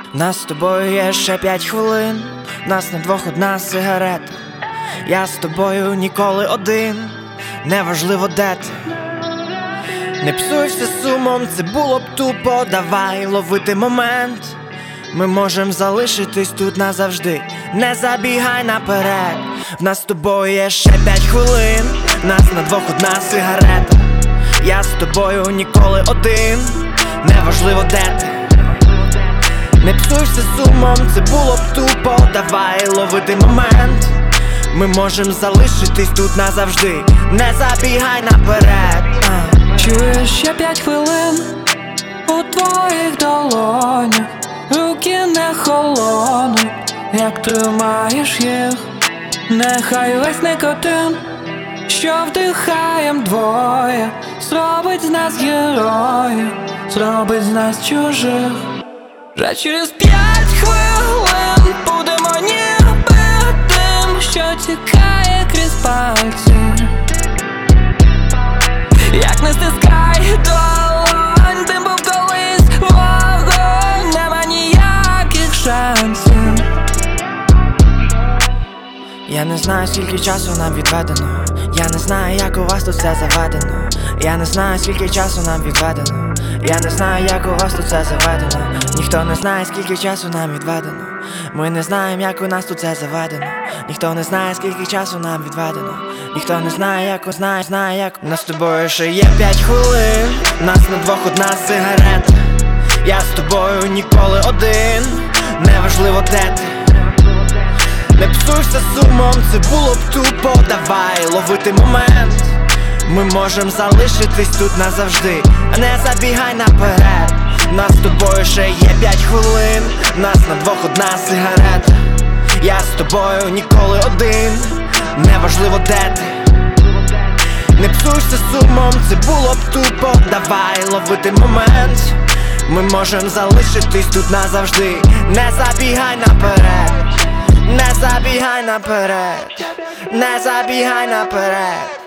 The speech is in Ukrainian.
Нас з тобою є ще 5 хвилин, нас на двох одна сигарета. Я з тобою ніколи один, неважливо де ти. Не псуй все сумом, це було б тупо. Давай ловити момент, ми можем залишитись тут назавжди. Не забігай наперед. В нас з тобою є ще 5 хвилин, нас на двох одна сигарета. Я з тобою ніколи один, неважливо де ти. Не псуй все сумом, це було б тупо. Давай ловити момент, ми можем залишитись тут назавжди. Не забігай наперед. Чуєш, ще 5 хвилин у твоїх долонях, руки не холонуть, як тримаєш їх. Нехай весь никотин, що вдихаєм двоє, зробить з нас героїв, зробить з нас чужих. Вже через 5 хвилин будемо ніби тим, що тікає крізь пальці. Як не стискай долонь, тим був колись вогонь, нема ніяких шансів. Я не знаю, скільки часу нам відведено. Я не знаю, як у вас тут все заведено. Я не знаю, скільки часу нам відведено. Я не знаю, як у вас тут все заведено. Ніхто не знає, скільки часу нам відведено. Ми не знаємо, як у нас тут все заведено. Ніхто не знає, скільки часу нам відведено. Ніхто не знає, як знає, як. У нас з тобою ще є 5 хвилин, нас на двох одна сигарета. Я з тобою ніколи один, неважливо де ти. Не псуйся сумом, це було б тупо. Давай ловити момент, ми можем залишитись тут назавжди. Не забігай наперед. Нас з тобою ще є 5 хвилин, нас на двох одна сигарета. Я з тобою ніколи один, неважливо де ти. Не псуйся сумом, це було б тупо. Давай ловити момент, ми можем залишитись тут назавжди. Не забігай наперед. Не забігай наперед. Не забігай наперед.